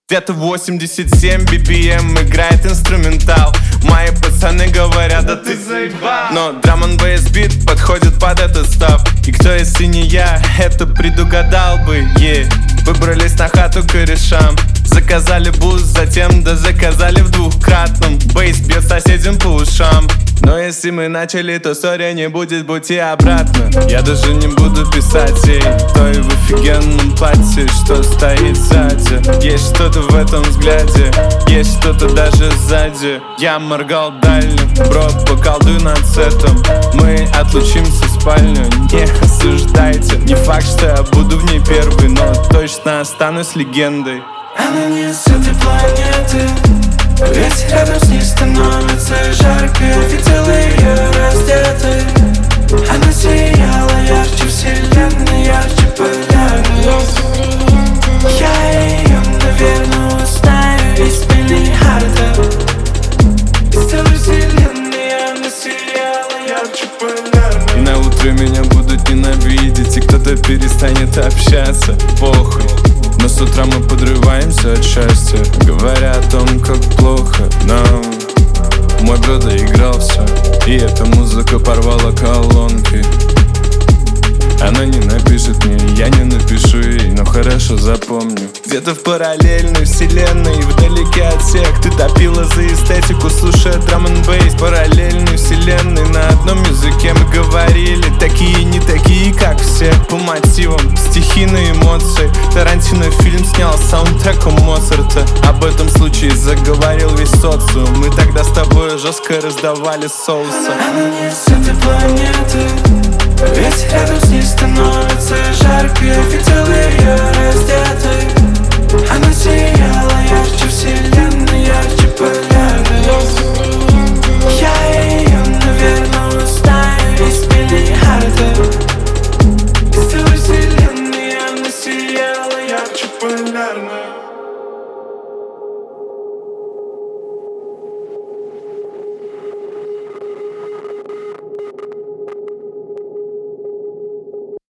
Где-то 87 BPM играет инструментал. Мои пацаны говорят, да ты заебал. Но драм н бейс бит подходит под этот став. И кто, если не я, это предугадал бы, Выбрались на хату к корешам, заказали буз, затем заказали в двухкратном. Бейс бьет соседям по ушам. Но если мы начали, то ссоря не будет, будь и обратно. Я даже не буду писать ей той в офигенном платье, что стоит сзади. Есть что-то в этом взгляде, есть что-то даже сзади. Я моргал дальним, бро, поколдуй над сетом. Мы отлучимся в спальню, не осуждайте. Не факт, что я буду в ней первый, но точно останусь легендой. Она не с этой планеты, ведь рядом с ней становится жарко. Я видел ее раздетой, она сияла ярче вселенной, ярче полярной. Я ее, наверное, узнаю из миллиарда. Из целой вселенной она сияла ярче полярной. И на утро меня будут ненавидеть, и кто-то перестанет общаться, похуй. Но с утра мы подрываемся от счастья, говоря о том, как плохо нам. Мой брат доигрался, и эта музыка порвала колонки. Она не напишет мне, я не напишу ей, но хорошо запомню. Где-то в параллельной вселенной, вдалеке от всех, ты топила за эстетику, слушая драм н бейс. Параллельной вселенной, на одном языке мы говорили, такие не такие, как все. По мотивам, стихийные эмоции. Тарантино фильм снял с саундтреком Моцарта. Об этом случае заговорил весь социум. Мы тогда с тобой жестко раздавали соусы. Она не с этой планеты, ведь рядом с ней становится жарко. Я видел ее раздетой, она сияет